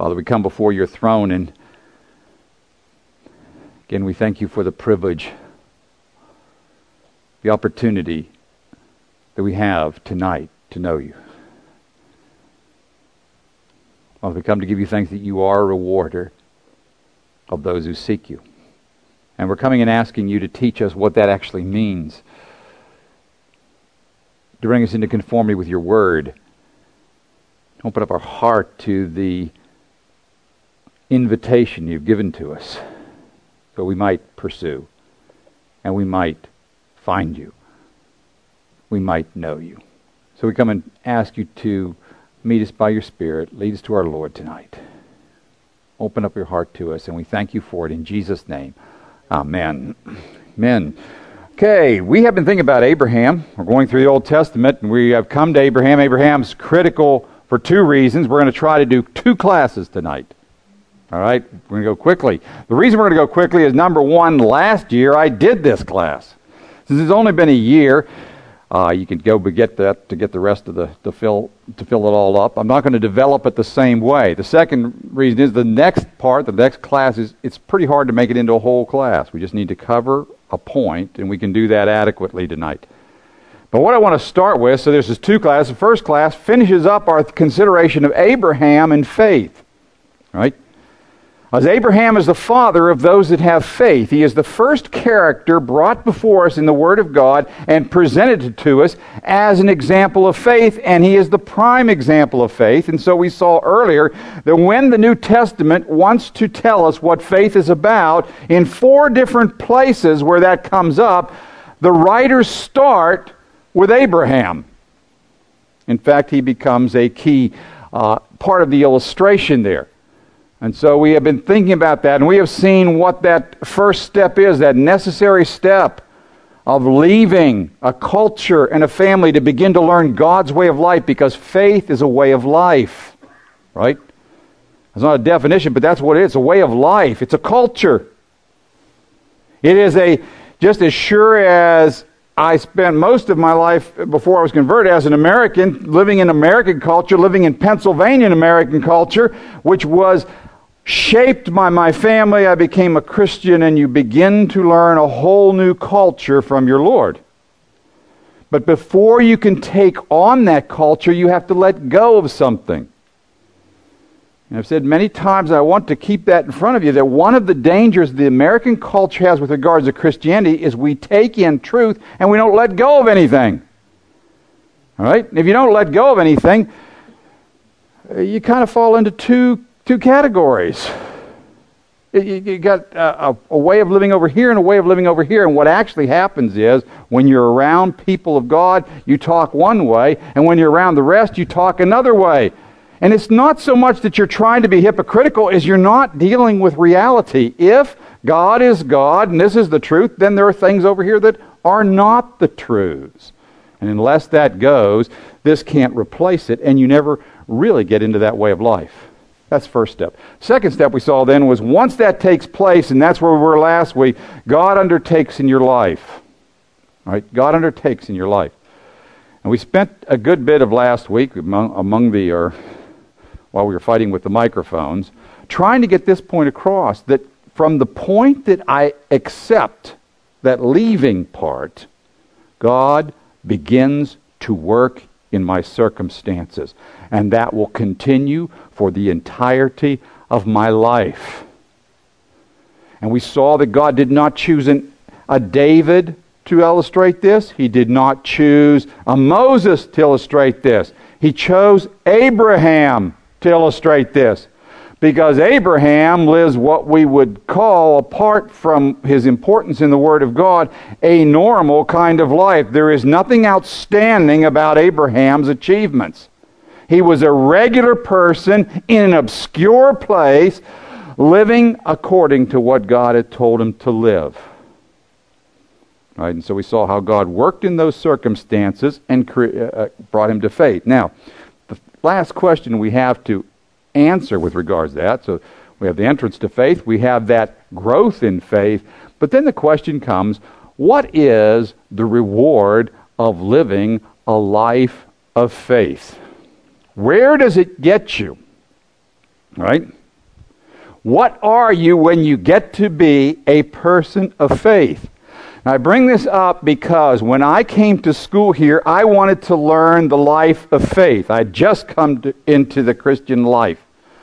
Father, we come before your throne, and again, we thank you for the privilege, the opportunity that we have tonight to know you. Father, we come to give you thanks that you are a rewarder of those who seek you. And we're coming and asking you to teach us what that actually means, to bring us into conformity with your word. Open up our heart to the invitation you've given to us, so we might pursue, and we might find you. We might know you. So we come and ask you to meet us by your Spirit, lead us to our Lord tonight. Open up your heart to us, and we thank you for it in Jesus' name. Amen. Amen. Okay, we have been thinking about Abraham. We're going through the Old Testament, and we have come to Abraham. Abraham's critical for two reasons. We're going to try to do 2 classes tonight. All right, we're going to go quickly. The reason we're going to go quickly is, number one, last year I did this class. Since it's only been a year, you can go get that to get the rest of to fill it all up. I'm not going to develop it the same way. The second reason is the next class it's pretty hard to make it into a whole class. We just need to cover a point, and we can do that adequately tonight. But what I want to start with, so this is 2 classes. The first class finishes up our consideration of Abraham and faith. Right? As Abraham is the father of those that have faith. He is the first character brought before us in the Word of God and presented to us as an example of faith, and he is the prime example of faith. And so we saw earlier that when the New Testament wants to tell us what faith is about, in 4 different places where that comes up, the writers start with Abraham. In fact, he becomes a key part of the illustration there. And so we have been thinking about that, and we have seen what that first step is, that necessary step of leaving a culture and a family to begin to learn God's way of life, because faith is a way of life, right? It's not a definition, but that's what it is, a way of life. It's a culture. It is just as sure as I spent most of my life before I was converted as an American, living in American culture, living in Pennsylvania American culture, which was shaped by my family. I became a Christian, and you begin to learn a whole new culture from your Lord. But before you can take on that culture, you have to let go of something. And I've said many times, I want to keep that in front of you, that one of the dangers the American culture has with regards to Christianity is we take in truth and we don't let go of anything. All right? And if you don't let go of anything, you kind of fall into two categories. You got a way of living over here and a way of living over here. And what actually happens is, when you're around people of God, you talk one way, and when you're around the rest, you talk another way. And it's not so much that you're trying to be hypocritical as you're not dealing with reality. If God is God and this is the truth, then there are things over here that are not the truths. And unless that goes, this can't replace it, and you never really get into that way of life. That's the first step. Second step we saw then was, once that takes place, and that's where we were last week, God undertakes in your life. All right? God undertakes in your life. And we spent a good bit of last week while we were fighting with the microphones, trying to get this point across, that from the point that I accept that leaving part, God begins to work in my circumstances. And that will continue for the entirety of my life. And we saw that God did not choose a David to illustrate this. He did not choose a Moses to illustrate this. He chose Abraham to illustrate this, because Abraham lives what we would call, apart from his importance in the Word of God, a normal kind of life. There is nothing outstanding about Abraham's achievements. He was a regular person in an obscure place, living according to what God had told him to live. Right? And so we saw how God worked in those circumstances and brought him to faith. Now, the last question we have to answer with regards to that, so we have the entrance to faith, we have that growth in faith, but then the question comes, what is the reward of living a life of faith? Where does it get you? All right? What are you when you get to be a person of faith? Now, I bring this up because when I came to school here, I wanted to learn the life of faith. I had just come into the Christian life.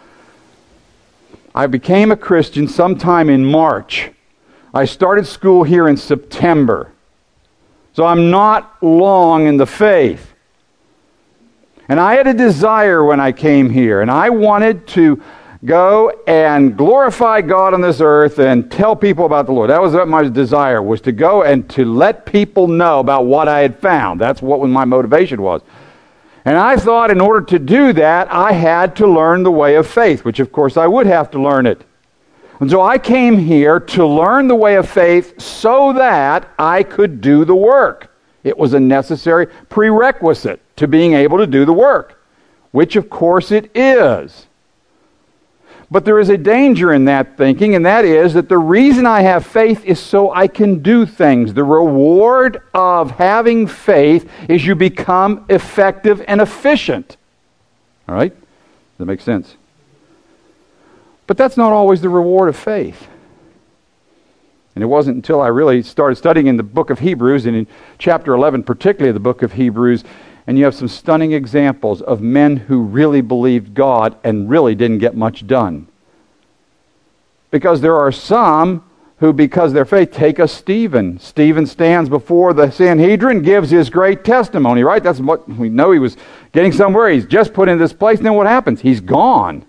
I became a Christian sometime in March. I started school here in September. So I'm not long in the faith. And I had a desire when I came here, and I wanted to go and glorify God on this earth and tell people about the Lord. That was what my desire was, to go and to let people know about what I had found. That's what my motivation was. And I thought in order to do that, I had to learn the way of faith, which of course I would have to learn it. And so I came here to learn the way of faith so that I could do the work. It was a necessary prerequisite to being able to do the work, which of course it is. But there is a danger in that thinking, and that is that the reason I have faith is so I can do things. The reward of having faith is you become effective and efficient. All right? Does that make sense? But that's not always the reward of faith. And it wasn't until I really started studying in the book of Hebrews, and in chapter 11, particularly the book of Hebrews, and you have some stunning examples of men who really believed God and really didn't get much done. Because there are some who, because of their faith, take a Stephen. Stephen stands before the Sanhedrin, gives his great testimony, right? That's what we know. He was getting somewhere. He's just put in this place, and then what happens? He's gone.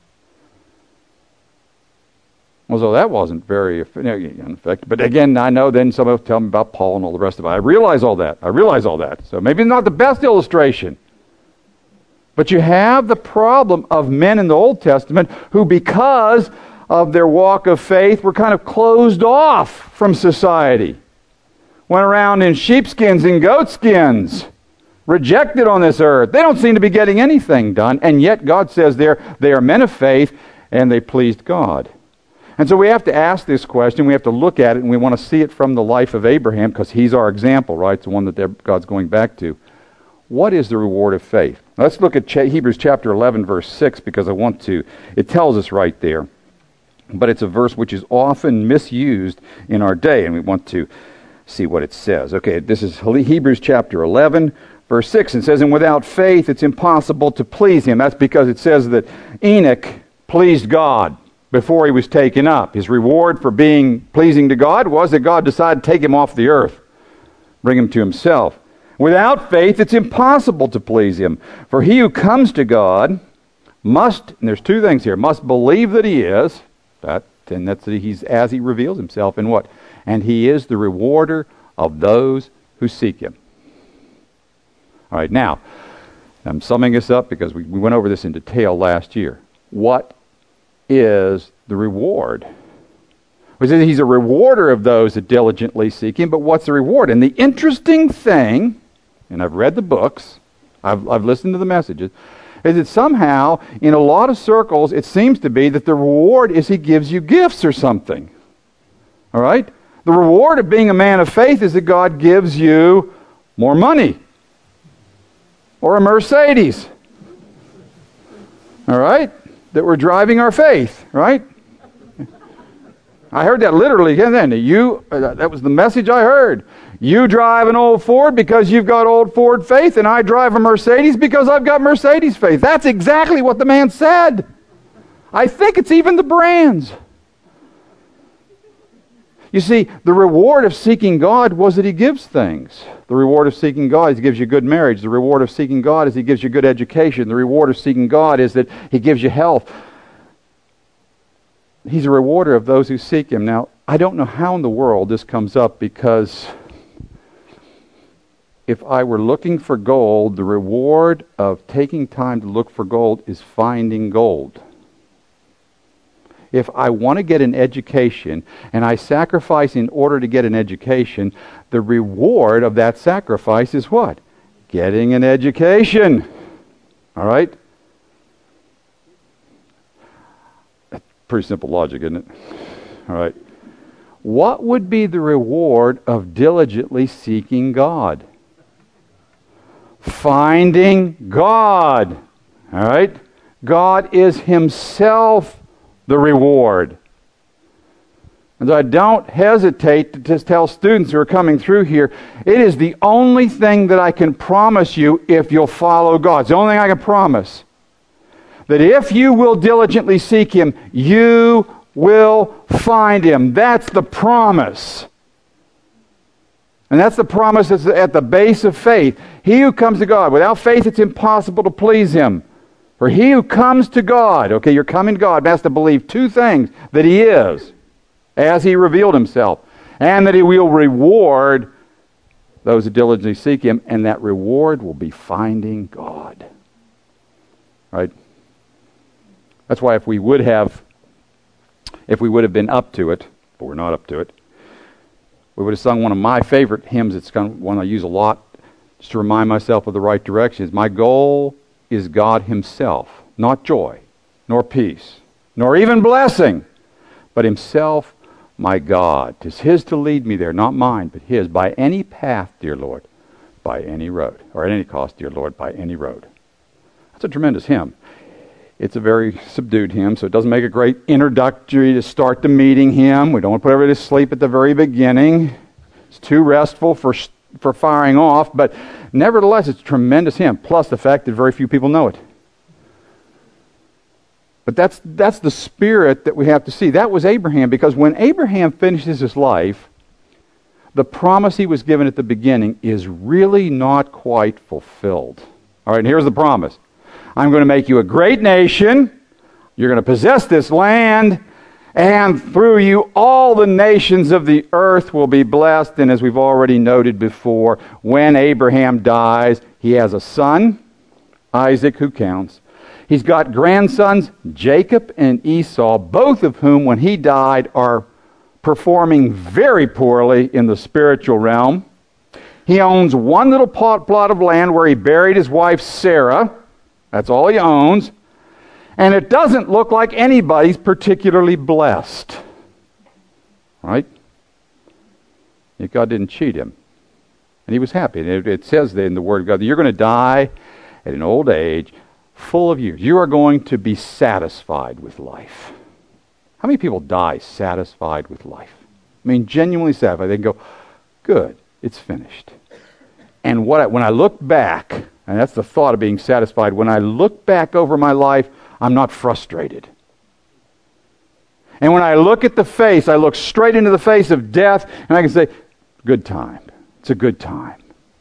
Well, so that wasn't very effective. But again, I know then somebody will tell me about Paul and all the rest of it. I realize all that. So maybe not the best illustration. But you have the problem of men in the Old Testament who, because of their walk of faith, were kind of closed off from society. Went around in sheepskins and goatskins, rejected on this earth. They don't seem to be getting anything done, and yet God says they are men of faith, and they pleased God. And so we have to ask this question, we have to look at it, and we want to see it from the life of Abraham, because he's our example, right? It's the one that God's going back to. What is the reward of faith? Now let's look at Hebrews chapter 11, verse 6, because it tells us right there. But it's a verse which is often misused in our day, and we want to see what it says. Okay, this is Hebrews chapter 11, verse 6, and it says, "And without faith it's impossible to please Him." That's because it says that Enoch pleased God before he was taken up. His reward for being pleasing to God was that God decided to take him off the earth, bring him to Himself. Without faith, it's impossible to please Him. For he who comes to God must, and there's two things here, must believe that He is, and that's that He's as He reveals Himself, and what? And He is the rewarder of those who seek Him. All right, now, I'm summing this up because we went over this in detail last year. What is the reward? We say He's a rewarder of those that diligently seek Him, but what's the reward? And the interesting thing, and I've read the books, I've listened to the messages, is that somehow, in a lot of circles, it seems to be that the reward is He gives you gifts or something. All right? The reward of being a man of faith is that God gives you more money or a Mercedes. All right? That we're driving our faith, right? I heard that literally again then. That was the message I heard. You drive an old Ford because you've got old Ford faith, and I drive a Mercedes because I've got Mercedes faith. That's exactly what the man said. I think it's even the brands. You see, the reward of seeking God was that He gives things. The reward of seeking God is He gives you good marriage. The reward of seeking God is He gives you good education. The reward of seeking God is that He gives you health. He's a rewarder of those who seek Him. Now, I don't know how in the world this comes up, because if I were looking for gold, the reward of taking time to look for gold is finding gold. If I want to get an education and I sacrifice in order to get an education, the reward of that sacrifice is what? Getting an education. All right? That's pretty simple logic, isn't it? All right. What would be the reward of diligently seeking God? Finding God. All right? God is Himself the reward. And so I don't hesitate to just tell students who are coming through here, it is the only thing that I can promise you if you'll follow God. It's the only thing I can promise. That if you will diligently seek Him, you will find Him. That's the promise. And that's the promise that's at the base of faith. He who comes to God, without faith it's impossible to please Him. For he who comes to God, okay, you're coming to God, has to believe two things: that He is, as He revealed Himself, and that He will reward those who diligently seek Him, and that reward will be finding God. Right? That's why if we would have been up to it, but we're not up to it, we would have sung one of my favorite hymns. It's kind of one I use a lot just to remind myself of the right direction. My goal is God Himself, not joy, nor peace, nor even blessing, but Himself, my God. 'Tis His to lead me there, not mine, but His, by any path, dear Lord, by any road, or at any cost, dear Lord, by any road. That's a tremendous hymn. It's a very subdued hymn, so it doesn't make a great introductory to start the meeting hymn. We don't want to put everybody to sleep at the very beginning. It's too restful for firing off, but nevertheless, it's a tremendous hymn, plus the fact that very few people know it. But that's the spirit that we have to see. That was Abraham, because when Abraham finishes his life, the promise he was given at the beginning is really not quite fulfilled. All right, and here's the promise. I'm going to make you a great nation. You're going to possess this land. And through you, all the nations of the earth will be blessed. And as we've already noted before, when Abraham dies, he has a son, Isaac, who counts. He's got grandsons, Jacob and Esau, both of whom, when he died, are performing very poorly in the spiritual realm. He owns one little plot of land where he buried his wife Sarah. That's all he owns. And it doesn't look like anybody's particularly blessed. Right? Yet God didn't cheat him. And he was happy. And it says in the Word of God that you're going to die at an old age, full of years. You are going to be satisfied with life. How many people die satisfied with life? I mean, genuinely satisfied. They can go, good, it's finished. And when I look back, and that's the thought of being satisfied, when I look back over my life, I'm not frustrated. And when I look at the face, I look straight into the face of death, and I can say, good time. It's a good time.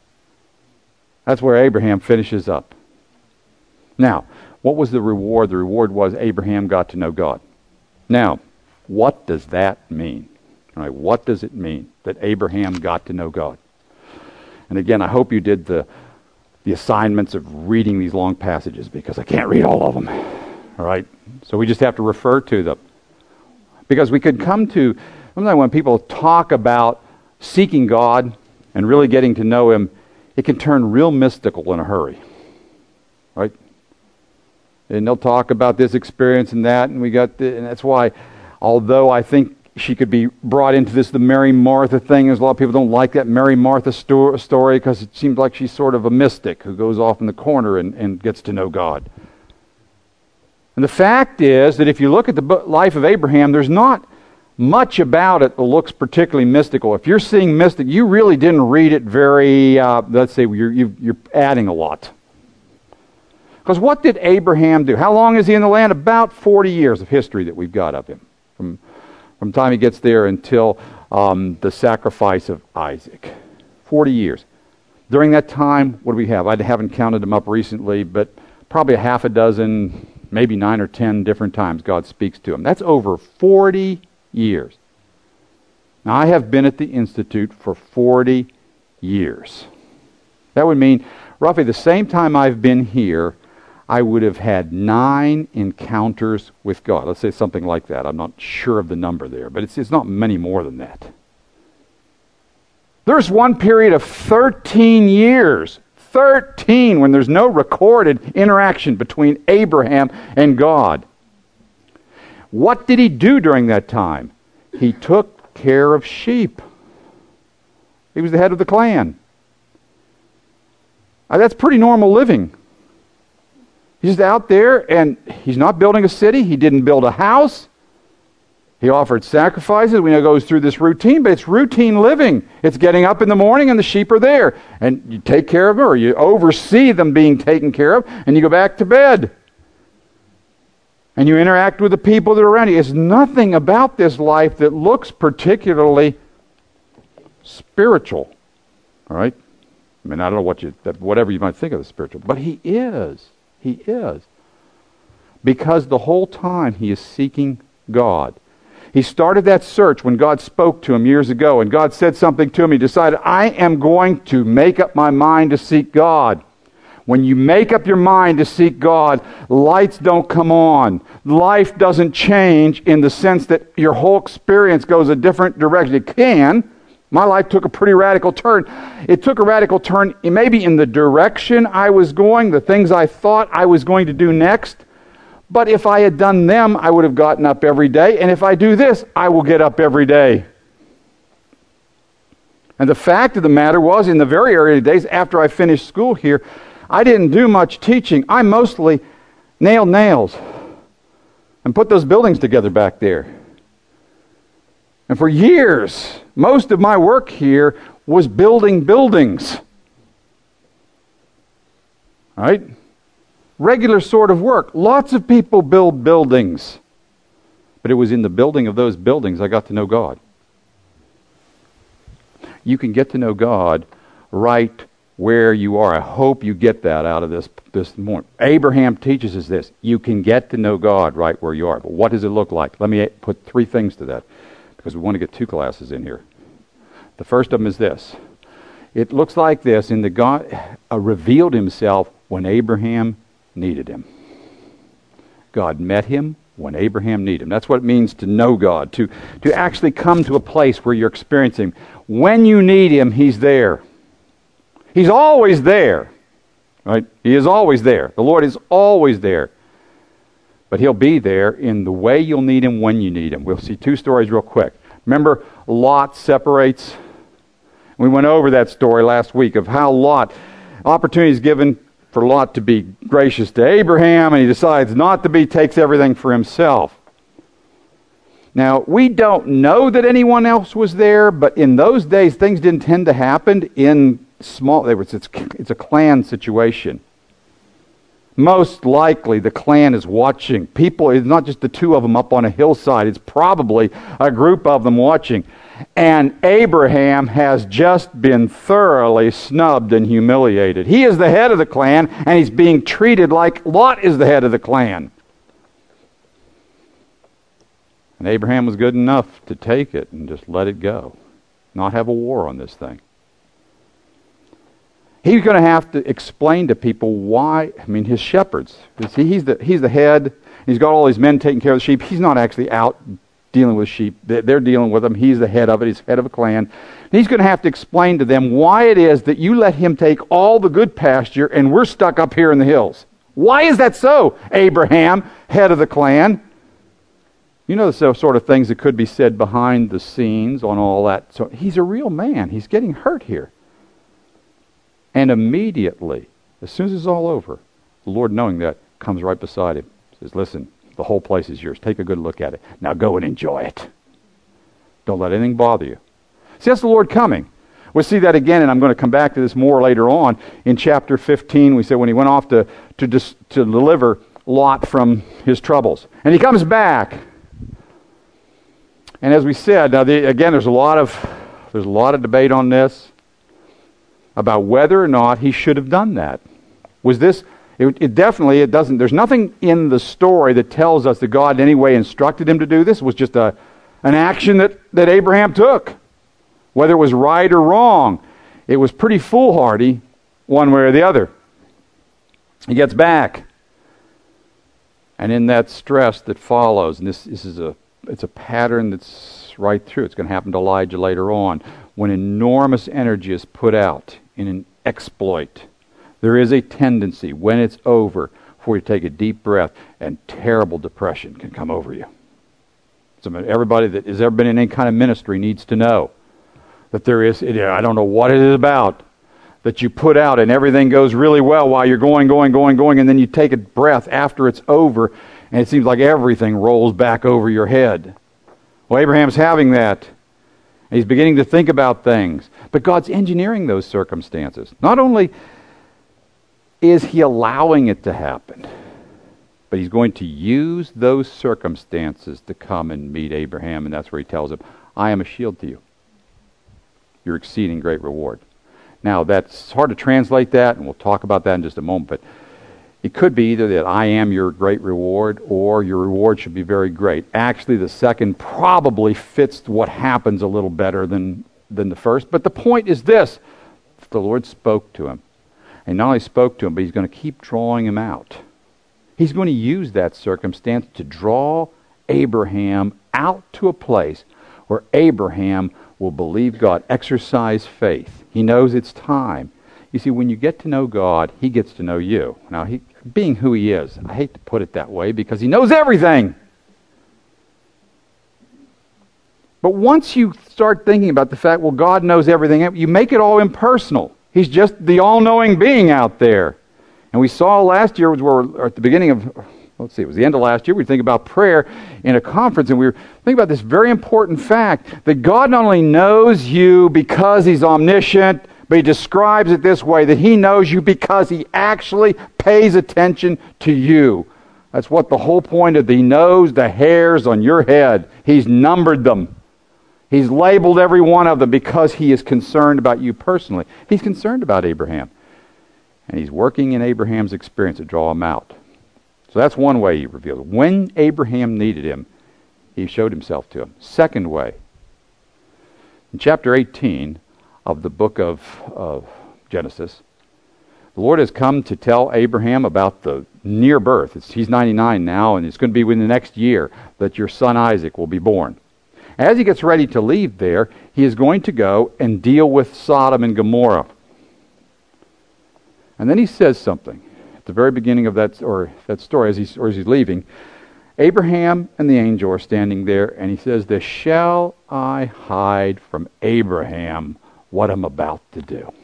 That's where Abraham finishes up. Now, what was the reward? The reward was Abraham got to know God. Now, what does that mean? All right, what does it mean that Abraham got to know God? And again, I hope you did the assignments of reading these long passages, because I can't read all of them. All right? So we just have to refer to them. Because we could come to, sometimes when people talk about seeking God and really getting to know Him, it can turn real mystical in a hurry. Right? And they'll talk about this experience and that, and and that's why, although I think she could be brought into the Mary Martha thing, as a lot of people don't like that Mary Martha story, because it seems like she's sort of a mystic who goes off in the corner and gets to know God. And the fact is that if you look at the life of Abraham, there's not much about it that looks particularly mystical. If you're seeing mystic, you really didn't read it very, let's say you're adding a lot. Because what did Abraham do? How long is he in the land? About 40 years of history that we've got of him. From the time he gets there until the sacrifice of Isaac. 40 years. During that time, what do we have? I haven't counted them up recently, but probably a half a dozen, maybe 9 or 10 different times God speaks to him. That's over 40 years. Now, I have been at the Institute for 40 years. That would mean roughly the same time I've been here, I would have had 9 encounters with God. Let's say something like that. I'm not sure of the number there, but it's not many more than that. There's one period of 13 years, 13, when there's no recorded interaction between Abraham and God. What did he do during that time? He took care of sheep. He was the head of the clan. That's pretty normal living. He's just out there, and he's not building a city. He didn't build a house. He offered sacrifices. We know it goes through this routine, but it's routine living. It's getting up in the morning and the sheep are there. And you take care of them, or you oversee them being taken care of, and you go back to bed. And you interact with the people that are around you. It's nothing about this life that looks particularly spiritual. All right? I mean, I don't know whatever you might think of as spiritual, but he is. He is. Because the whole time he is seeking God. He started that search when God spoke to him years ago, and God said something to him. He decided, I am going to make up my mind to seek God. When you make up your mind to seek God, lights don't come on. Life doesn't change in the sense that your whole experience goes a different direction. It can. My life took a pretty radical turn. It took a radical turn maybe in the direction I was going, the things I thought I was going to do next. But if I had done them, I would have gotten up every day. And if I do this, I will get up every day. And the fact of the matter was, in the very early days after I finished school here, I didn't do much teaching. I mostly nailed nails and put those buildings together back there. And for years, most of my work here was building buildings. All right? Regular sort of work. Lots of people build buildings. But it was in the building of those buildings I got to know God. You can get to know God right where you are. I hope you get that out of this morning. Abraham teaches us this. You can get to know God right where you are. But what does it look like? Let me put 3 things to that, because we want to get 2 classes in here. The first of them is this. It looks like this, in that God revealed himself when Abraham needed him. God met him when Abraham needed him. That's what it means to know God, to actually come to a place where you're experiencing him. When you need him, he's there. He's always there. Right? He is always there. The Lord is always there. But he'll be there in the way you'll need him when you need him. We'll see 2 stories real quick. Remember, Lot separates? We went over that story last week of how Lot, opportunity is given for Lot to be gracious to Abraham, and he decides not to be, takes everything for himself. Now, we don't know that anyone else was there, but in those days, things didn't tend to happen in small, it's a clan situation. Most likely, the clan is watching. People, it's not just the 2 of them up on a hillside, it's probably a group of them watching. And Abraham has just been thoroughly snubbed and humiliated. He is the head of the clan, and he's being treated like Lot is the head of the clan. And Abraham was good enough to take it and just let it go. Not have a war on this thing. He's going to have to explain to people why, his shepherds. See, he's the head. He's got all these men taking care of the sheep. He's not actually out dealing with sheep. They're dealing with them. He's the head of it. He's head of a clan. And he's going to have to explain to them why it is that you let him take all the good pasture and we're stuck up here in the hills. Why is that so, Abraham, head of the clan? You know the sort of things that could be said behind the scenes on all that. So he's a real man. He's getting hurt here. And immediately, as soon as it's all over, the Lord, knowing that, comes right beside him. Says, listen, the whole place is yours. Take a good look at it. Now go and enjoy it. Don't let anything bother you. See, that's the Lord coming. We'll see that again, and I'm going to come back to this more later on. In chapter 15, we said when he went off to deliver Lot from his troubles. And he comes back. And as we said, now again, there's a lot of debate on this about whether or not he should have done that. Was this? It definitely doesn't. There's nothing in the story that tells us that God in any way instructed him to do this. It was just an action that Abraham took. Whether it was right or wrong, it was pretty foolhardy, one way or the other. He gets back, and in that stress that follows, and it's a pattern that's right through. It's going to happen to Elijah later on. When enormous energy is put out in an exploit, there is a tendency, when it's over, for you to take a deep breath, and terrible depression can come over you. So everybody that has ever been in any kind of ministry needs to know that there is, I don't know what it is about, that you put out and everything goes really well while you're going, and then you take a breath after it's over and it seems like everything rolls back over your head. Well, Abraham's having that. He's beginning to think about things. But God's engineering those circumstances. Not only is He allowing it to happen, but He's going to use those circumstances to come and meet Abraham, and that's where He tells him, I am a shield to you. Your exceeding great reward. Now, that's hard to translate that, and we'll talk about that in just a moment, but it could be either that I am your great reward, or your reward should be very great. Actually, the second probably fits what happens a little better than the first, but the point is this. The Lord spoke to him. And not only spoke to him, but He's going to keep drawing him out. He's going to use that circumstance to draw Abraham out to a place where Abraham will believe God, exercise faith. He knows it's time. You see, when you get to know God, He gets to know you. Now, being who He is, I hate to put it that way because He knows everything. But once you start thinking about the fact, well, God knows everything, you make it all impersonal. He's just the all-knowing being out there. And we saw last year, or at the beginning of, it was the end of last year, we think about prayer in a conference, and we were thinking about this very important fact, that God not only knows you because He's omniscient, but He describes it this way, that He knows you because He actually pays attention to you. That's what the whole point of He knows the hairs on your head. He's numbered them. He's labeled every one of them because He is concerned about you personally. He's concerned about Abraham. And He's working in Abraham's experience to draw him out. So that's one way He revealed. When Abraham needed Him, He showed Himself to him. Second way, in chapter 18 of the book of Genesis, the Lord has come to tell Abraham about the near birth. He's 99 now, and it's going to be within the next year that your son Isaac will be born. As he gets ready to leave there, he is going to go and deal with Sodom and Gomorrah. And then he says something at the very beginning of that story as he's leaving. Abraham and the angel are standing there, and he says, "This shall I hide from Abraham what I'm about to do."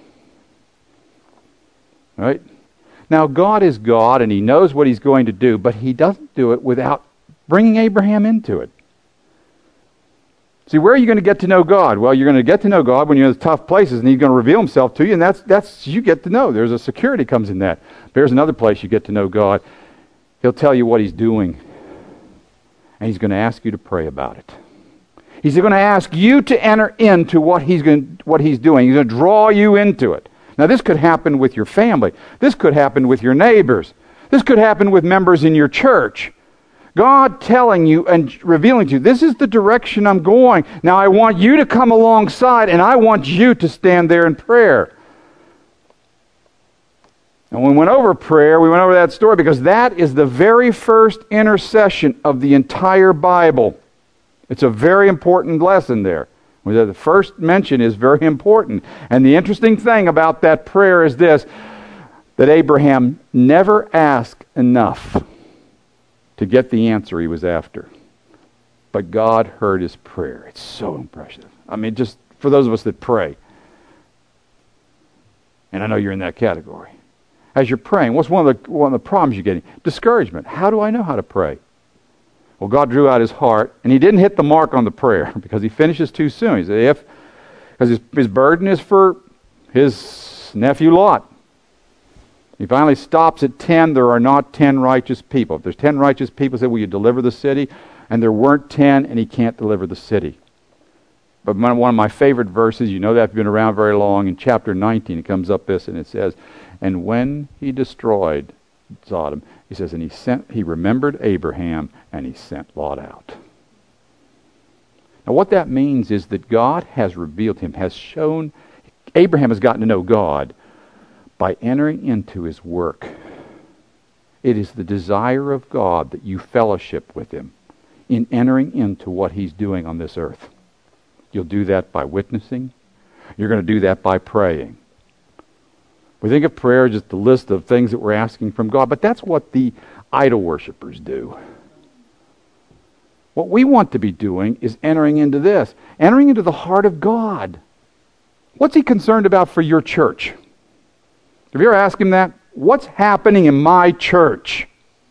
Right? Now, God is God, and He knows what He's going to do, but He doesn't do it without bringing Abraham into it. See, where are you going to get to know God? Well, you're going to get to know God when you're in the tough places, and He's going to reveal Himself to you, and that's you get to know. There's a security comes in that. There's another place you get to know God. He'll tell you what He's doing, and He's going to ask you to pray about it. He's going to ask you to enter into what He's doing. He's going to draw you into it. Now, this could happen with your family. This could happen with your neighbors. This could happen with members in your church. God telling you and revealing to you, this is the direction I'm going. Now I want you to come alongside, and I want you to stand there in prayer. And when we went over prayer, we went over that story because that is the very first intercession of the entire Bible. It's a very important lesson there. The first mention is very important. And the interesting thing about that prayer is this, that Abraham never asked enough to get the answer he was after. But God heard his prayer. It's so impressive. I mean, just for those of us that pray, and I know you're in that category. As you're praying, what's one of the problems you're getting? Discouragement. How do I know how to pray? Well, God drew out his heart, and he didn't hit the mark on the prayer because he finishes too soon. He said, because his burden is for his nephew Lot. He finally stops at 10. There are not 10 righteous people. If there's 10 righteous people, he said, will you deliver the city? And there weren't 10, and he can't deliver the city. But one of my favorite verses, you know that, I've been around very long, in chapter 19, it comes up this, and it says, and when he destroyed Sodom, he says, and he remembered Abraham, and he sent Lot out. Now what that means is that God has revealed him, has shown, Abraham has gotten to know God by entering into his work. It is the desire of God that you fellowship with him in entering into what he's doing on this earth. You'll do that by witnessing. You're going to do that by praying. We think of prayer as just a list of things that we're asking from God, but that's what the idol worshipers do. What we want to be doing is entering into this, entering into the heart of God. What's he concerned about for your church? Have you ever asked him that? What's happening in my church?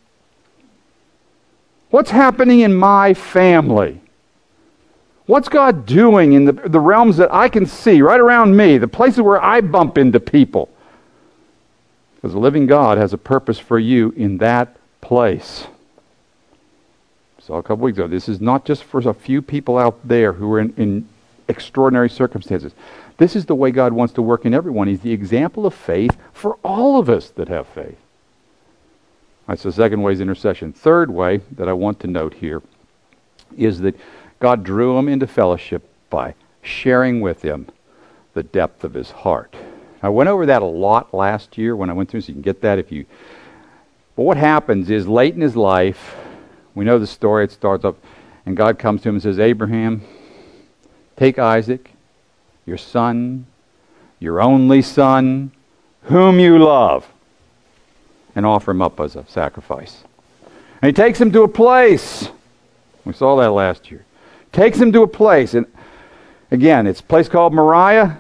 What's happening in my family? What's God doing in the realms that I can see right around me, the places where I bump into people? Because the living God has a purpose for you in that place. So a couple weeks ago, this is not just for a few people out there who are in extraordinary circumstances. This is the way God wants to work in everyone. He's the example of faith for all of us that have faith. That's the second way is intercession. Third way that I want to note here is that God drew him into fellowship by sharing with him the depth of his heart. I went over that a lot last year when I went through, so you can get that if you... But what happens is late in his life, we know the story, it starts up, and God comes to him and says, Abraham, take Isaac, your son, your only son, whom you love, and offer him up as a sacrifice. And he takes him to a place. We saw that last year. Takes him to a place, and again, it's a place called Moriah.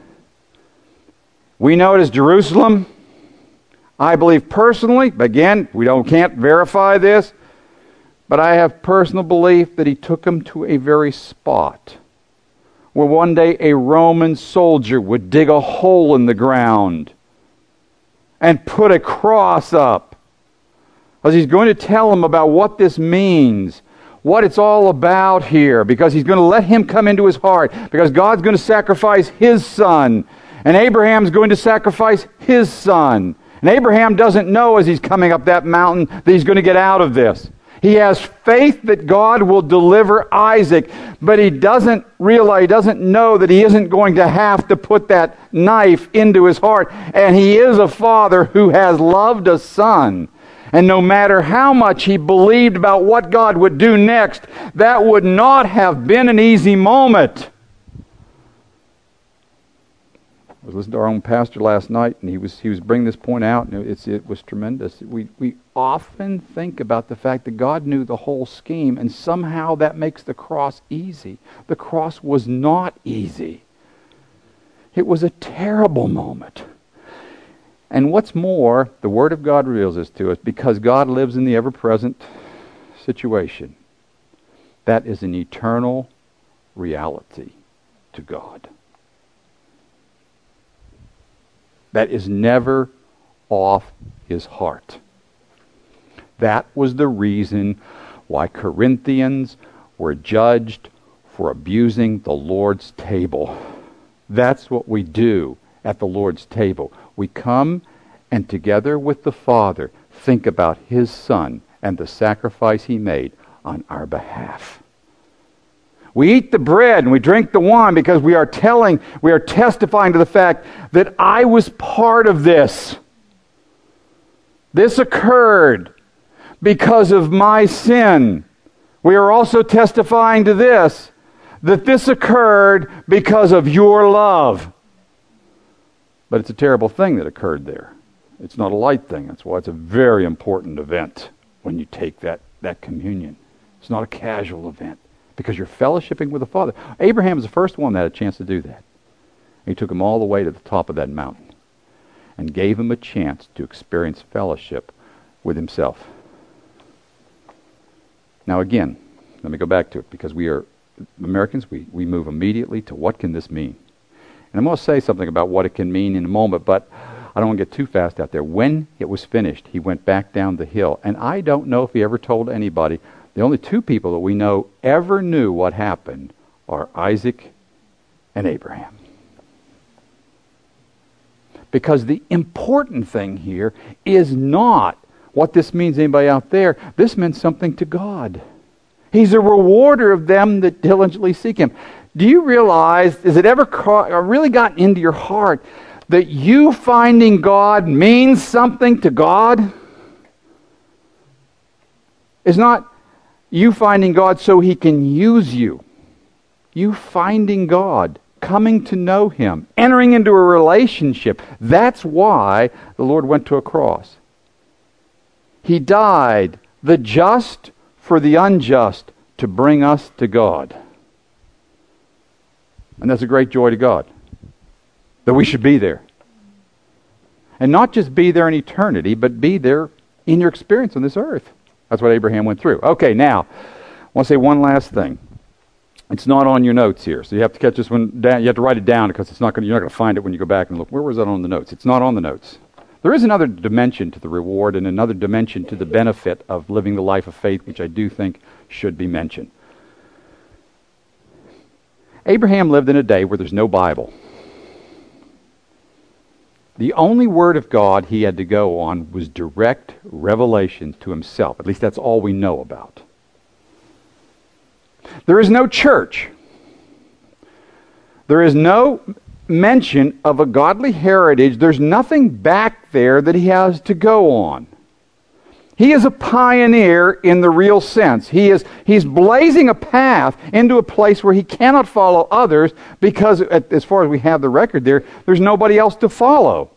We know it as Jerusalem. I believe personally, again, can't verify this, but I have personal belief that he took him to a very spot where one day a Roman soldier would dig a hole in the ground and put a cross up. Because he's going to tell him about what this means, what it's all about here, because he's going to let him come into his heart, because God's going to sacrifice his son, and Abraham's going to sacrifice his son. And Abraham doesn't know as he's coming up that mountain that he's going to get out of this. He has faith that God will deliver Isaac, but he doesn't know that he isn't going to have to put that knife into his heart. And he is a father who has loved a son. And no matter how much he believed about what God would do next, that would not have been an easy moment. I was listening to our own pastor last night, and he was bringing this point out, and it was tremendous. We often think about the fact that God knew the whole scheme, and somehow that makes the cross easy. The cross was not easy. It was a terrible moment. And what's more, the Word of God reveals this to us, because God lives in the ever-present situation. That is an eternal reality to God. That is never off his heart. That was the reason why Corinthians were judged for abusing the Lord's table. That's what we do at the Lord's table. We come and together with the Father think about his Son and the sacrifice he made on our behalf. We eat the bread and we drink the wine because we are testifying to the fact that I was part of this. This occurred because of my sin. We are also testifying to this, that this occurred because of your love. But it's a terrible thing that occurred there. It's not a light thing. That's why it's a very important event when you take that communion. It's not a casual event, because you're fellowshipping with the Father. Abraham is the first one that had a chance to do that. He took him all the way to the top of that mountain and gave him a chance to experience fellowship with himself. Now again, let me go back to it, because we are Americans, we move immediately to what can this mean? And I'm going to say something about what it can mean in a moment, but I don't want to get too fast out there. When it was finished, he went back down the hill. And I don't know if he ever told anybody. The only two people that we know ever knew what happened are Isaac and Abraham. Because the important thing here is not what this means to anybody out there. This meant something to God. He's a rewarder of them that diligently seek him. Do you realize, has it ever really gotten into your heart that you finding God means something to God? It's not you finding God so he can use you. You finding God, coming to know him, entering into a relationship. That's why the Lord went to a cross. He died, the just for the unjust, to bring us to God. And that's a great joy to God, that we should be there. And not just be there in eternity, but be there in your experience on this earth. That's what Abraham went through. Okay, now, I want to say one last thing. It's not on your notes here, so you have to catch this one down. You have to write it down because you're not going to find it when you go back and look. Where was that on the notes? It's not on the notes. There is another dimension to the reward and another dimension to the benefit of living the life of faith, which I do think should be mentioned. Abraham lived in a day where there's no Bible. The only word of God he had to go on was direct revelation to himself. At least that's all we know about. There is no church. There is no mention of a godly heritage. There's nothing back there that he has to go on. He is a pioneer in the real sense. He's blazing a path into a place where he cannot follow others because, as far as we have the record there's nobody else to follow.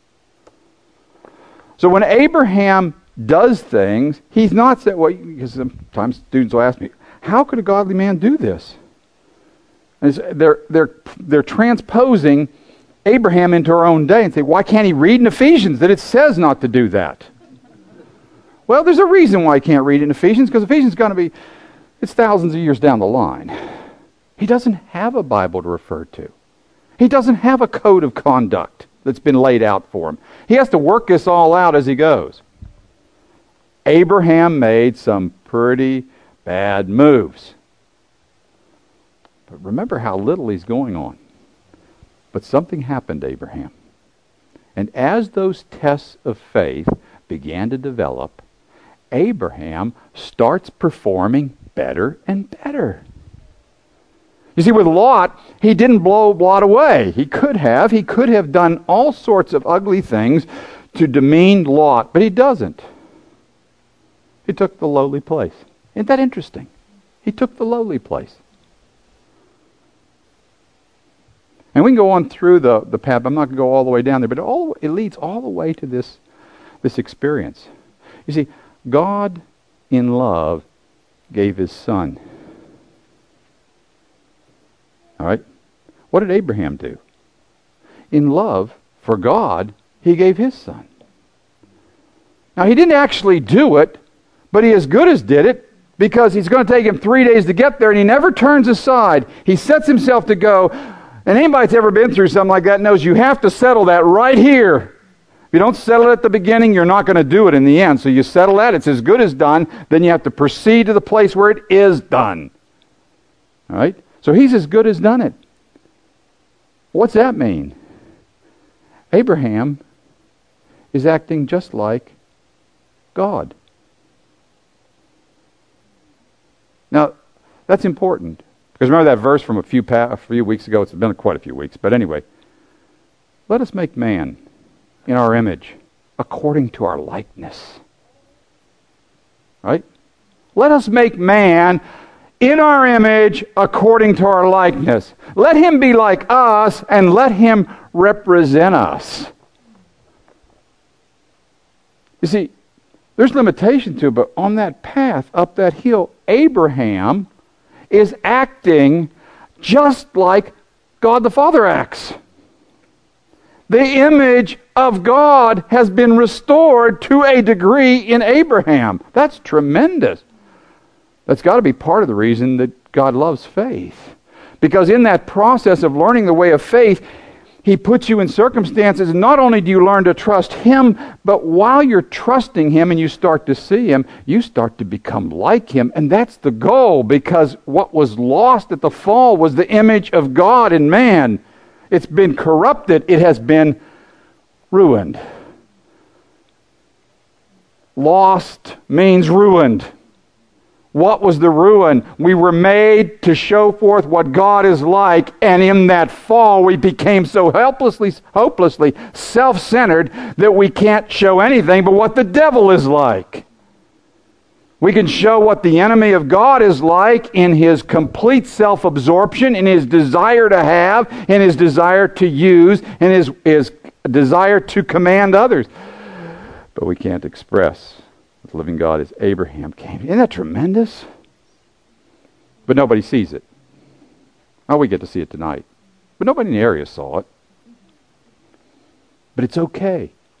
So when Abraham does things, he's not saying, well, because sometimes students will ask me, how could a godly man do this? And they're transposing Abraham into our own day and say, why can't he read in Ephesians that it says not to do that? Well, there's a reason why he can't read in Ephesians, because Ephesians is going to be, it's thousands of years down the line. He doesn't have a Bible to refer to. He doesn't have a code of conduct that's been laid out for him. He has to work this all out as he goes. Abraham made some pretty bad moves. But remember how little he's going on. But something happened to Abraham. And as those tests of faith began to develop, Abraham starts performing better and better. You see, with Lot, he didn't blow Lot away. He could have done all sorts of ugly things to demean Lot, but he doesn't. He took the lowly place. Isn't that interesting? He took the lowly place. And we can go on through the path. I'm not going to go all the way down there, but it leads all the way to this experience. You see, God in love gave his Son. All right? What did Abraham do? In love for God, he gave his Son. Now, he didn't actually do it, but he as good as did it, because he's going to take him 3 days to get there, and he never turns aside. He sets himself to go. And anybody that's ever been through something like that knows you have to settle that right here. If you don't settle it at the beginning, you're not going to do it in the end. So you settle that, it's as good as done, then you have to proceed to the place where it is done. All right? So he's as good as done it. What's that mean? Abraham is acting just like God. Now, that's important. Because remember that verse from a few weeks ago? It's been quite a few weeks. But anyway, let us make man in our image, according to our likeness. Right? Let us make man in our image, according to our likeness. Let him be like us, and let him represent us. You see, there's limitation to it, but on that path, up that hill, Abraham is acting just like God the Father acts. The image of God has been restored to a degree in Abraham. That's tremendous. That's got to be part of the reason that God loves faith. Because in that process of learning the way of faith, he puts you in circumstances, and not only do you learn to trust him, but while you're trusting him and you start to see him, you start to become like him. And that's the goal, because what was lost at the fall was the image of God in man. It's been corrupted. It has been ruined. Lost means ruined. What was the ruin? We were made to show forth what God is like, and in that fall we became so hopelessly self-centered that we can't show anything but what the devil is like. We can show what the enemy of God is like in his complete self-absorption, in his desire to have, in his desire to use, in his desire to command others. But we can't express the living God as Abraham came. Isn't that tremendous? But nobody sees it. Oh, we get to see it tonight. But nobody in the area saw it. But it's okay.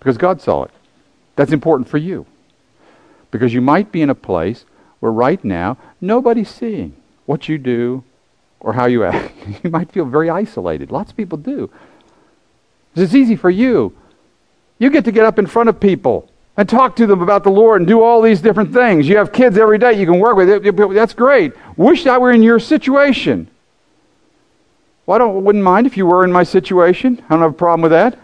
because God saw it. That's important for you. Because you might be in a place where right now nobody's seeing what you do or how you act. You might feel very isolated. Lots of people do. It's easy for you. You get to get up in front of people and talk to them about the Lord and do all these different things. You have kids every day you can work with. That's great. Wish I were in your situation. Well, I wouldn't mind if you were in my situation. I don't have a problem with that.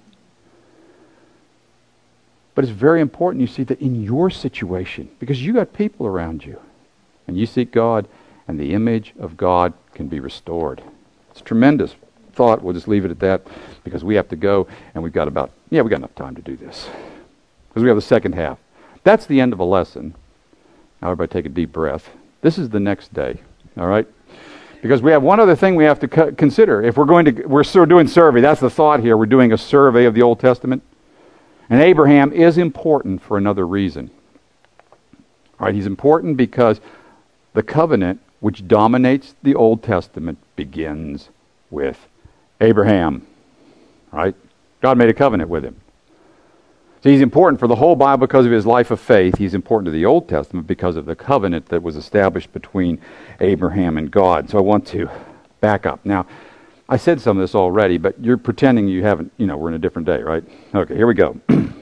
But it's very important you see that in your situation, because you got people around you, and you seek God, and the image of God can be restored. It's a tremendous thought. We'll just leave it at that, because we have to go, and we've got enough time to do this. Because we have the second half. That's the end of a lesson. Now everybody take a deep breath. This is the next day, all right? Because we have one other thing we have to consider. If we're still doing survey. That's the thought here. We're doing a survey of the Old Testament. And Abraham is important for another reason. All right, he's important because the covenant which dominates the Old Testament begins with Abraham. Right? God made a covenant with him. So he's important for the whole Bible because of his life of faith. He's important to the Old Testament because of the covenant that was established between Abraham and God. So I want to back up. Now, I said some of this already, but you're pretending you haven't, we're in a different day, right? Okay, here we go.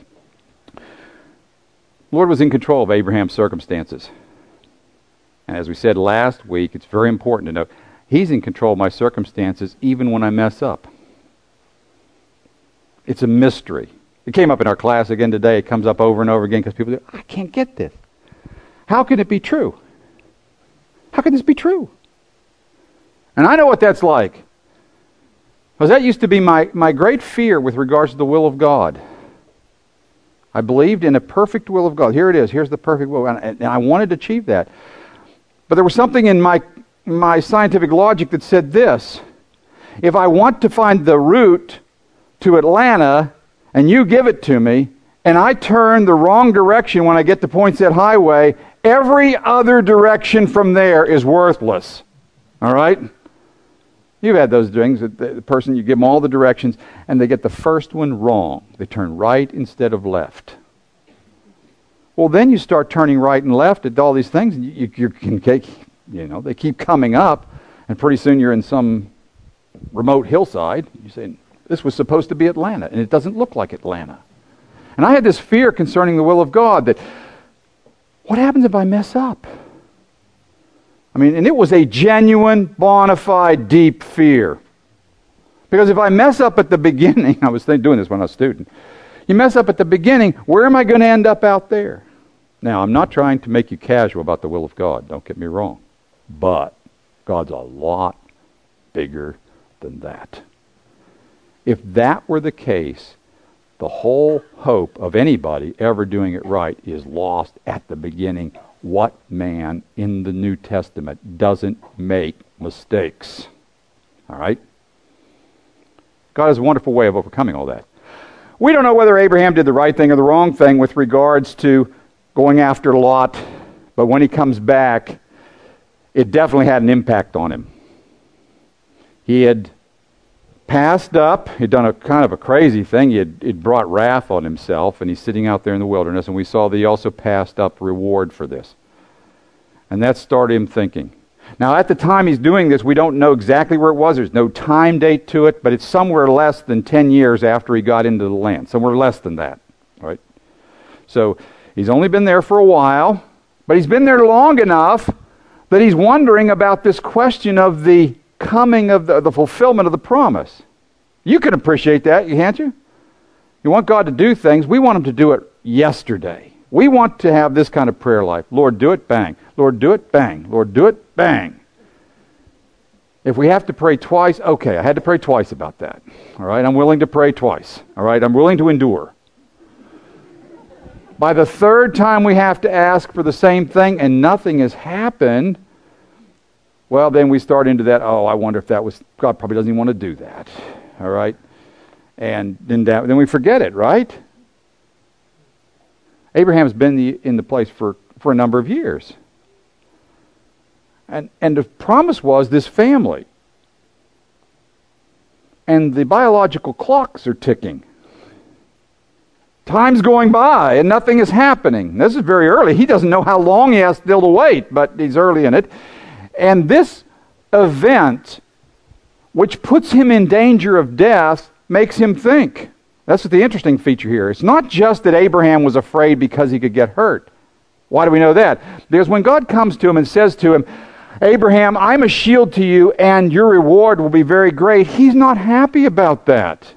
Lord was in control of Abraham's circumstances. And as we said last week, it's very important to know, he's in control of my circumstances even when I mess up. It's a mystery. It came up in our class again today. It comes up over and over again because people say, I can't get this. How can it be true? How can this be true? And I know what that's like. Because that used to be my great fear with regards to the will of God. I believed in a perfect will of God. Here it is. Here's the perfect will. And I wanted to achieve that. But there was something in my scientific logic that said this. If I want to find the route to Atlanta and you give it to me, and I turn the wrong direction when I get to Poinsett Highway, every other direction from there is worthless. All right? You've had those things. The person, you give them all the directions, and they get the first one wrong. They turn right instead of left. Well, then you start turning right and left at all these things, and they keep coming up, and pretty soon you're in some remote hillside. You say, this was supposed to be Atlanta, and it doesn't look like Atlanta. And I had this fear concerning the will of God that, what happens if I mess up? And it was a genuine, bona fide, deep fear. Because if I mess up at the beginning, I was doing this when I was a student, you mess up at the beginning, where am I going to end up out there? Now, I'm not trying to make you casual about the will of God, don't get me wrong. But God's a lot bigger than that. If that were the case, the whole hope of anybody ever doing it right is lost at the beginning. What man in the New Testament doesn't make mistakes? All right? God has a wonderful way of overcoming all that. We don't know whether Abraham did the right thing or the wrong thing with regards to going after Lot, but when he comes back, it definitely had an impact on him. He had passed up, he'd done a kind of a crazy thing. He'd brought wrath on himself, and he's sitting out there in the wilderness, and we saw that he also passed up reward for this. And that started him thinking. Now, at the time he's doing this, we don't know exactly where it was. There's no time date to it, but it's somewhere less than 10 years after he got into the land. Somewhere less than that, right? So he's only been there for a while, but he's been there long enough that he's wondering about this question of the coming of the fulfillment of the promise. You can appreciate that, can't you? You want God to do things. We want Him to do it yesterday. We want to have this kind of prayer life. Lord, do it, bang. Lord, do it, bang. Lord, do it, bang. If we have to pray twice, okay, I had to pray twice about that. All right, I'm willing to pray twice. All right, I'm willing to endure. By the third time we have to ask for the same thing and nothing has happened, well, then we start into that, I wonder if that was, God probably doesn't even want to do that. All right? And then we forget it, right? Abraham's been in the place for a number of years. And the promise was this family. And the biological clocks are ticking. Time's going by and nothing is happening. This is very early. He doesn't know how long he has still to wait, but he's early in it. And this event, which puts him in danger of death, makes him think. That's the interesting feature here. It's not just that Abraham was afraid because he could get hurt. Why do we know that? Because when God comes to him and says to him, Abraham, I'm a shield to you and your reward will be very great, he's not happy about that.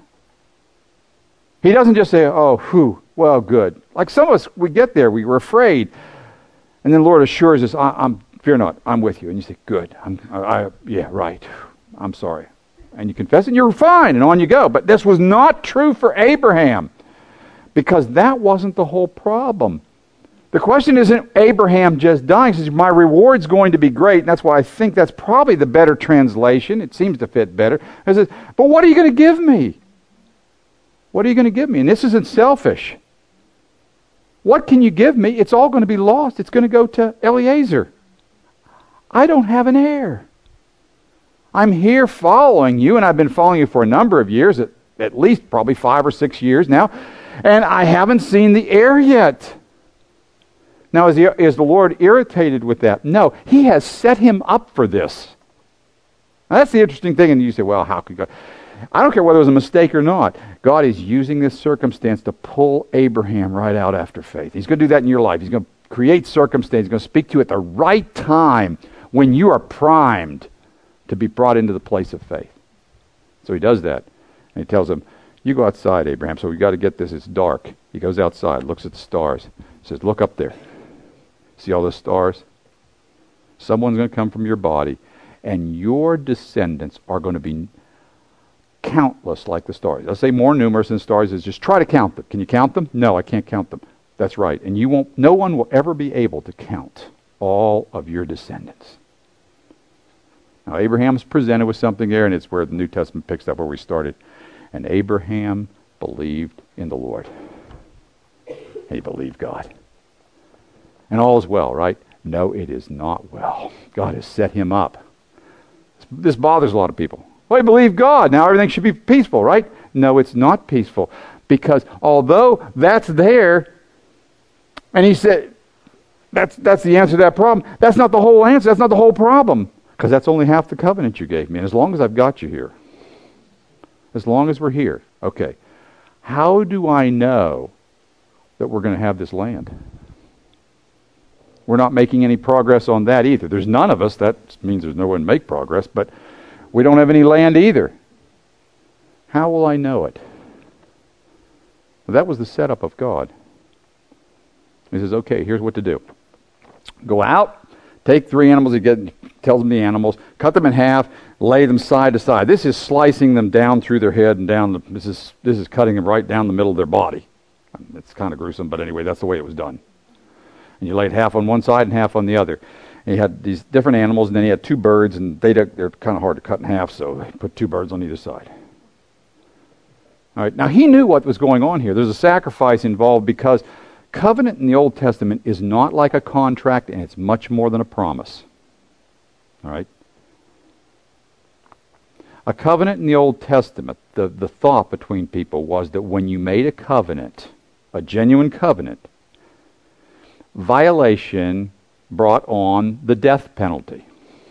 He doesn't just say, oh, whew, well, good. Like some of us, we get there, we were afraid. And then the Lord assures us, fear not, I'm with you. And you say, good, yeah, right, I'm sorry. And you confess it, and you're fine, and on you go. But this was not true for Abraham, because that wasn't the whole problem. The question isn't Abraham just dying. He says, my reward's going to be great, and that's why I think that's probably the better translation. It seems to fit better. He says, but what are you going to give me? What are you going to give me? And this isn't selfish. What can you give me? It's all going to be lost. It's going to go to Eliezer. I don't have an heir. I'm here following you, and I've been following you for a number of years, at least probably 5 or 6 years now, and I haven't seen the heir yet. Now, is the Lord irritated with that? No. He has set him up for this. Now, that's the interesting thing, and you say, well, how could God? I don't care whether it was a mistake or not. God is using this circumstance to pull Abraham right out after faith. He's going to do that in your life. He's going to create circumstances. He's going to speak to you at the right time when you are primed to be brought into the place of faith. So he does that. And he tells him, you go outside, Abraham. So we've got to get this. It's dark. He goes outside, looks at the stars. He says, look up there. See all those stars? Someone's going to come from your body, and your descendants are going to be countless like the stars. I'll say more numerous than stars is just try to count them. Can you count them? No, I can't count them. That's right. And no one will ever be able to count all of your descendants. Now, Abraham's presented with something there, and it's where the New Testament picks up where we started. And Abraham believed in the Lord. He believed God. And all is well, right? No, it is not well. God has set him up. This bothers a lot of people. Well, he believed God. Now everything should be peaceful, right? No, it's not peaceful. Because although that's there, and he said, that's the answer to that problem, that's not the whole answer. That's not the whole problem. Because that's only half the covenant you gave me. And as long as I've got you here, as long as we're here, okay, how do I know that we're going to have this land? We're not making any progress on that either. There's none of us. That means there's no one to make progress, but we don't have any land either. How will I know it? Well, that was the setup of God. He says, okay, here's what to do. Go out, take 3 animals, he tells them the animals, cut them in half, lay them side to side. This is slicing them down through their head and down, this is cutting them right down the middle of their body. It's kind of gruesome, but anyway, that's the way it was done. And you laid half on one side and half on the other. And he had these different animals, and then he had 2 birds, and they're kind of hard to cut in half, so they put 2 birds on either side. All right, now he knew what was going on here. There's a sacrifice involved because covenant in the Old Testament is not like a contract, and it's much more than a promise. All right? A covenant in the Old Testament, the thought between people was that when you made a covenant, a genuine covenant, violation brought on the death penalty.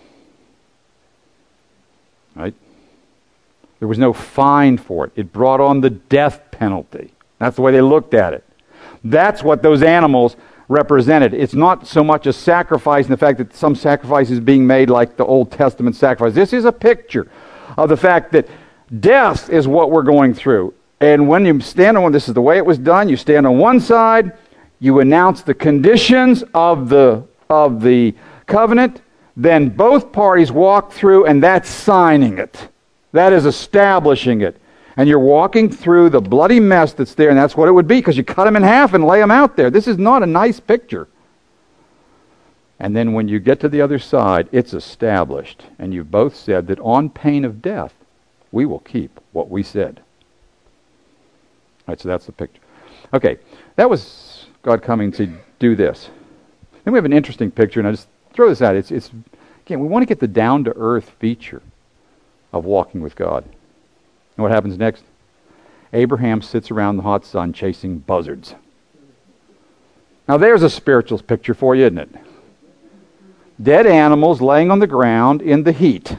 Right? There was no fine for it. It brought on the death penalty. That's the way they looked at it. That's what those animals represented. It's not so much a sacrifice in the fact that some sacrifice is being made like the Old Testament sacrifice. This is a picture of the fact that death is what we're going through. And when you stand on, this is the way it was done, you stand on one side, you announce the conditions of the covenant, then both parties walk through, and that's signing it. That is establishing it. And you're walking through the bloody mess that's there, and that's what it would be, because you cut them in half and lay them out there. This is not a nice picture. And then when you get to the other side, it's established, and you've both said that on pain of death, we will keep what we said. All right, so that's the picture. Okay, that was God coming to do this. Then we have an interesting picture, and I just throw this out. It's again, we want to get the down-to-earth feature of walking with God. And what happens next? Abraham sits around the hot sun chasing buzzards. Now there's a spiritual picture for you, isn't it? Dead animals laying on the ground in the heat.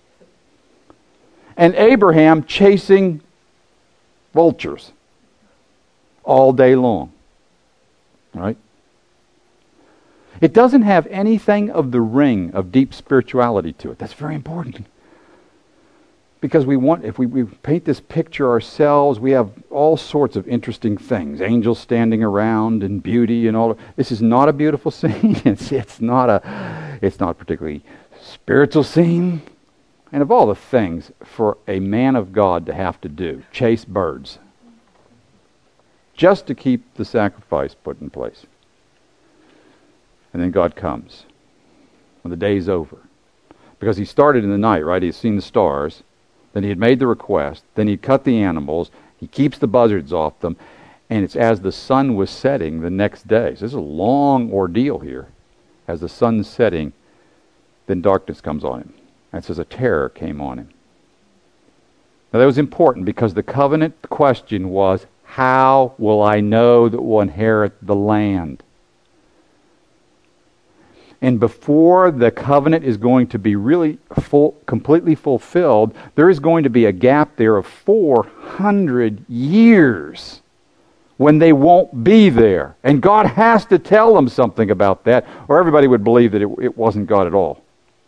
And Abraham chasing vultures all day long. All right? It doesn't have anything of the ring of deep spirituality to it. That's very important. Because if we paint this picture ourselves, we have all sorts of interesting things. Angels standing around and beauty and all. This is not a beautiful scene. It's not particularly spiritual scene. And of all the things for a man of God to have to do, chase birds, just to keep the sacrifice put in place. And then God comes when the day's over. Because he started in the night, right? He's seen the stars. Then he had made the request. Then he cut the animals. He keeps the buzzards off them. And it's as the sun was setting the next day. So this is a long ordeal here. As the sun's setting, then darkness comes on him. And it says a terror came on him. Now that was important because the covenant question was, how will I know that we'll inherit the land? And before the covenant is going to be really completely fulfilled, there is going to be a gap there of 400 years when they won't be there. And God has to tell them something about that, or everybody would believe that it wasn't God at all.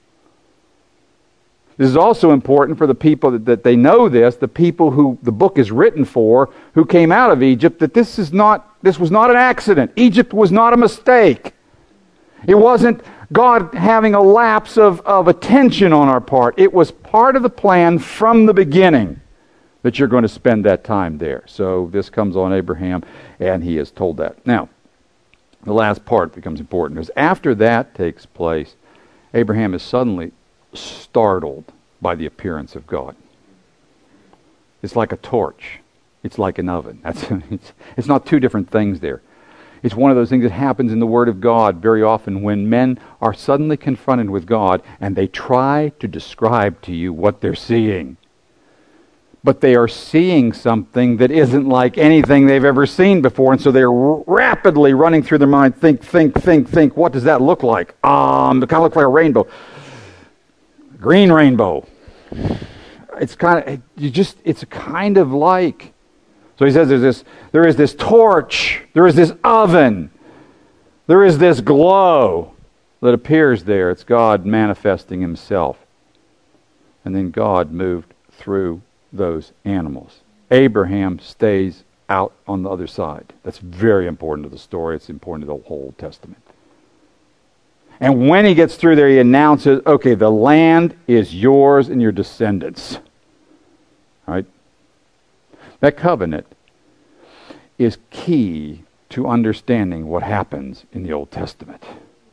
This is also important for the people that they know this, the people who the book is written for, who came out of Egypt, that this was not an accident. Egypt was not a mistake. It wasn't God having a lapse of attention on our part. It was part of the plan from the beginning that you're going to spend that time there. So this comes on Abraham, and he is told that. Now, the last part becomes important, because after that takes place, Abraham is suddenly startled by the appearance of God. It's like a torch. It's like an oven. It's not two different things there. It's one of those things that happens in the Word of God very often when men are suddenly confronted with God and they try to describe to you what they're seeing. But they are seeing something that isn't like anything they've ever seen before, and so they're rapidly running through their mind, think. What does that look like? It kind of looks like a rainbow. Green rainbow. It's kind of like. So he says there is this torch, there is this oven, there is this glow that appears there. It's God manifesting himself. And then God moved through those animals. Abraham stays out on the other side. That's very important to the story. It's important to the whole Old Testament. And when he gets through there, he announces, okay, the land is yours and your descendants. All right? That covenant is key to understanding what happens in the Old Testament.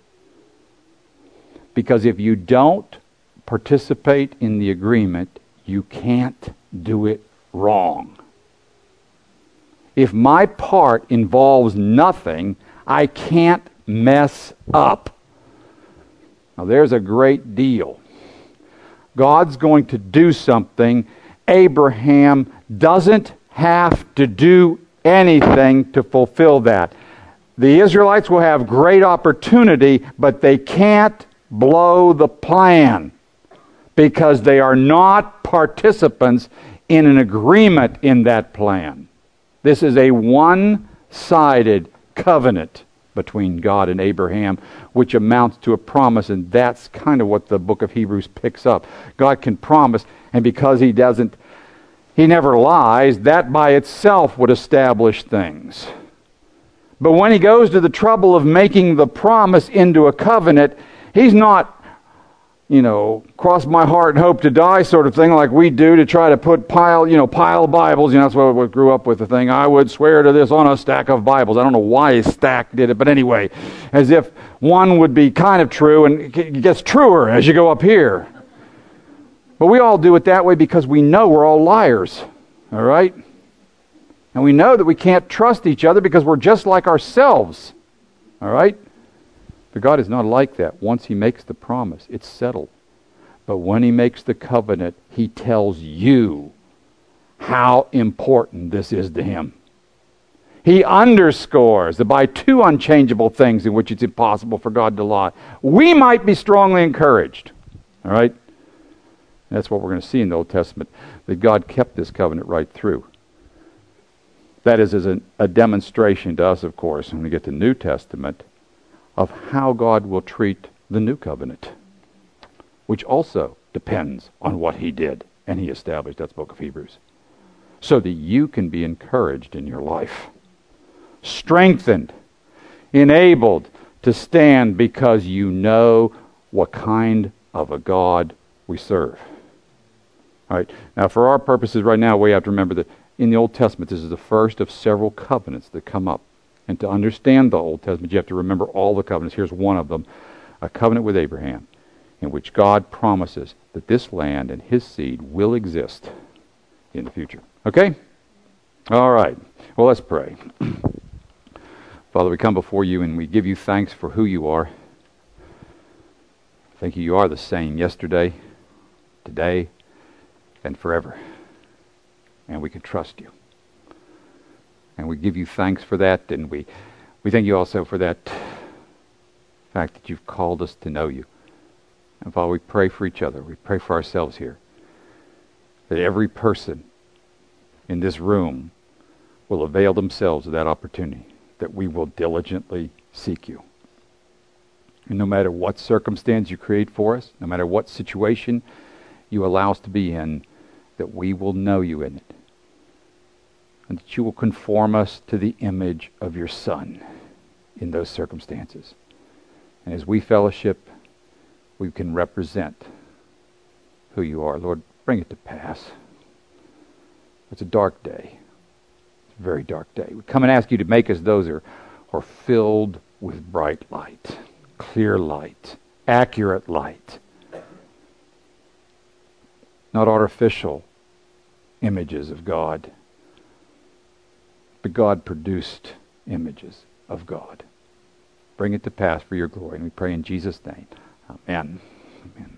Because if you don't participate in the agreement, you can't do it wrong. If my part involves nothing, I can't mess up. Now there's a great deal. God's going to do something. Abraham doesn't have to do anything to fulfill that. The Israelites will have great opportunity, but they can't blow the plan because they are not participants in an agreement in that plan. This is a one-sided covenant between God and Abraham, which amounts to a promise, and that's kind of what the book of Hebrews picks up. God can promise, and because He never lies, that by itself would establish things. But when He goes to the trouble of making the promise into a covenant, He's not, cross my heart and hope to die sort of thing like we do to try to put pile Bibles. That's what we grew up with, the thing, I would swear to this on a stack of Bibles. I don't know why his stack did it, but anyway, as if one would be kind of true and it gets truer as you go up here. But we all do it that way because we know we're all liars, all right? And we know that we can't trust each other because we're just like ourselves, all right? But God is not like that. Once He makes the promise, it's settled. But when He makes the covenant, He tells you how important this is to him. He underscores that by two unchangeable things in which it's impossible for God to lie, we might be strongly encouraged. All right? That's what we're going to see in the Old Testament, that God kept this covenant right through. That is as a demonstration to us, of course, when we get to the New Testament, of how God will treat the new covenant, which also depends on what he did and he established. That's the book of Hebrews. So that you can be encouraged in your life, strengthened, enabled to stand because you know what kind of a God we serve. All right. Now, for our purposes right now, we have to remember that in the Old Testament, this is the first of several covenants that come up. And to understand the Old Testament, you have to remember all the covenants. Here's one of them, a covenant with Abraham, in which God promises that this land and his seed will exist in the future. Okay? All right. Well, let's pray. Father, we come before you and we give you thanks for who you are. Thank you are the same yesterday, today, and forever. And we can trust you. And we give you thanks for that, and we thank you also for that fact that you've called us to know you. And Father, we pray for each other. We pray for ourselves here. That every person in this room will avail themselves of that opportunity, that we will diligently seek you. And no matter what circumstance you create for us, no matter what situation you allow us to be in, that we will know you in it. And that you will conform us to the image of your Son in those circumstances. And as we fellowship, we can represent who you are. Lord, bring it to pass. It's a dark day. It's a very dark day. We come and ask you to make us those who are filled with bright light, clear light, accurate light. Not artificial images of God, but God-produced images of God. Bring it to pass for your glory. And we pray in Jesus' name. Amen. Amen.